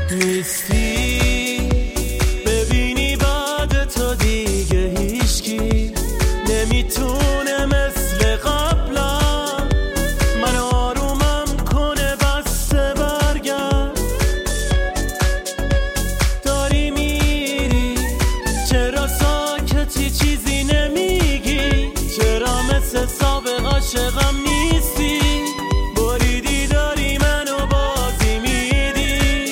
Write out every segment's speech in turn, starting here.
نیستی ببینی بعد تو دیگه هیچکی نمیتونه مثل قبلا من آرومم کنه بسته برگرد. داری میری چرا ساکتی چیزی نمیگی؟ چرا مثل سابق عاشقم نیستی؟ بریدی داری منو بازی میدی.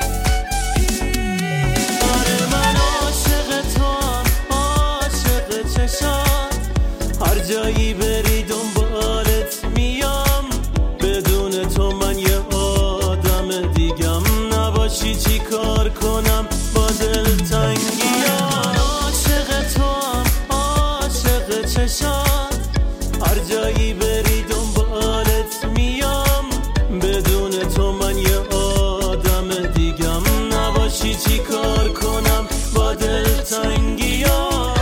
آره من عاشق توام، عاشق چشات، هر جایی بری دنبالت میام. بدون تو من یه آدم دیگم، نباشی چی کار کنم با دلتنگیام. عاشق توام، عاشق چشات، هر جایی بری دنبالت میام. بدون تو من یه آدم دیگم، نباشی چی کار کنم با دلتنگیام.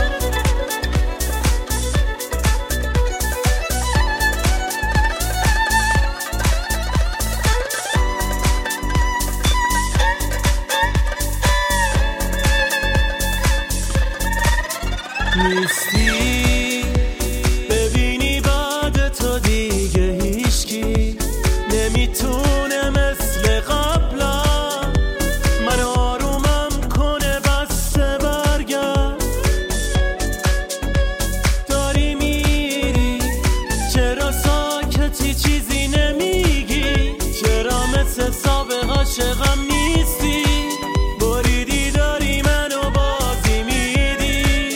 نیستی ببینی بعد تو دیگه هیچکی نمیتونه مثل قبلا من آرومم کنه بسته برگرد. داری میری چرا ساکتی چیزی نمیگی؟ چرا مثل سابق عاشقم نیستی؟ بریدی داری منو بازی میدی.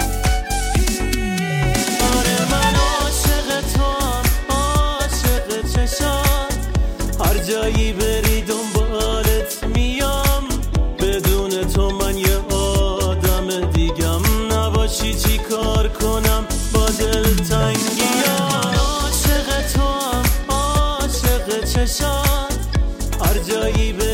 آره من عاشق توام، عاشق چشات، هر جایی بری دنبالت میام. بدون تو من یه آدم دیگم، نباشی چی کار کنم با دلتنگیام. عاشق توام، عاشق چشات، هر جایی بری